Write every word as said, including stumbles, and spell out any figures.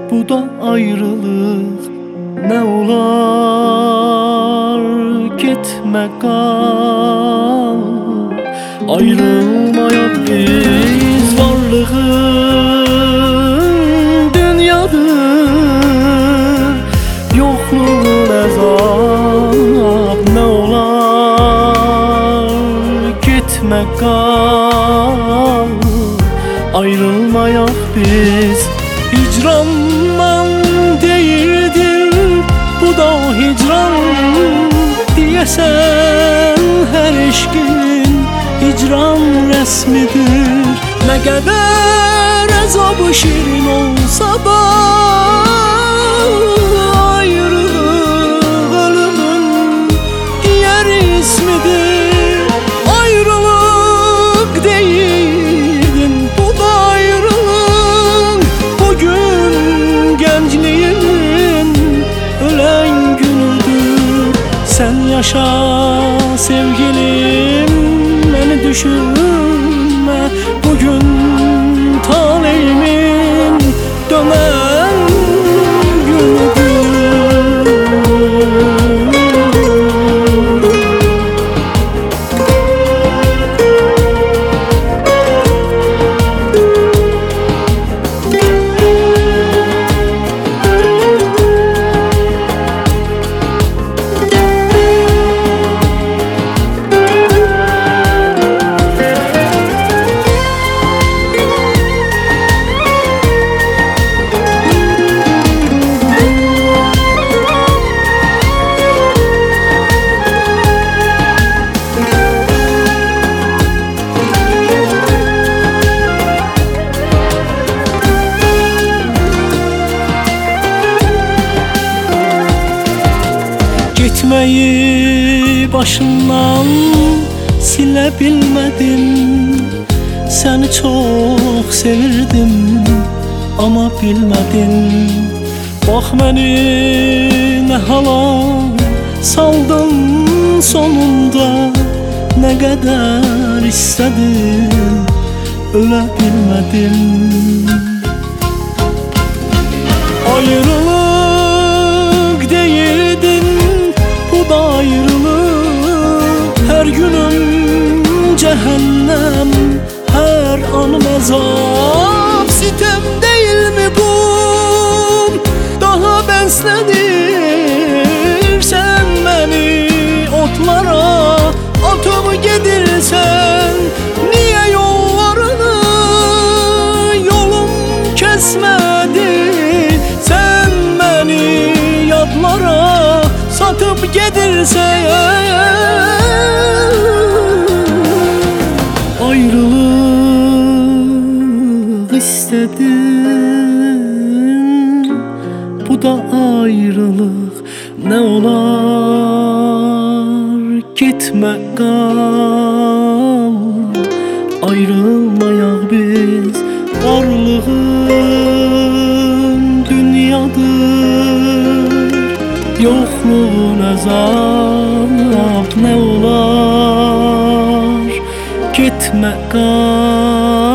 bu da ayrılık. Ne olar gitme kal, ayrılmayak biz, varlığın dünyadır, yokluğun azap. Ne olar gitme kal, ayrılmayak biz. Hicrandan değildir bu da hicran, diyesen her eşkin hicran resmidir. Ne kadar azabı şirin olsa da ayrılık ölümün diğer ismidir. Ayrılık değildin bu da ayrılık, bugün gençliğin ölen günüdür. Sen yaşa sevgilim, beni düşünme, bugün taleyimin dönen günüdür. Gitmeyi başından silebilmedim, seni çok sevirdim ama bilmedin. Bak beni ne hala saldın sonunda, ne kadar istedim ölebilmedim. Ayrılık değildin bu da ayrılık, her günüm cehennem, her anım azap. Sitem değil mi bu? Daha beslenir sen beni otlara atıp gidirsen. Niye yollarını yolum kesmedi, sen beni yadlara satıp gidirsen. Ayrılık istedin bu da ayrılık. Ne olar gitme kal, ayrılmayak biz, varlığın dünyadır, yokluğun azap. Ne olar gitme kal,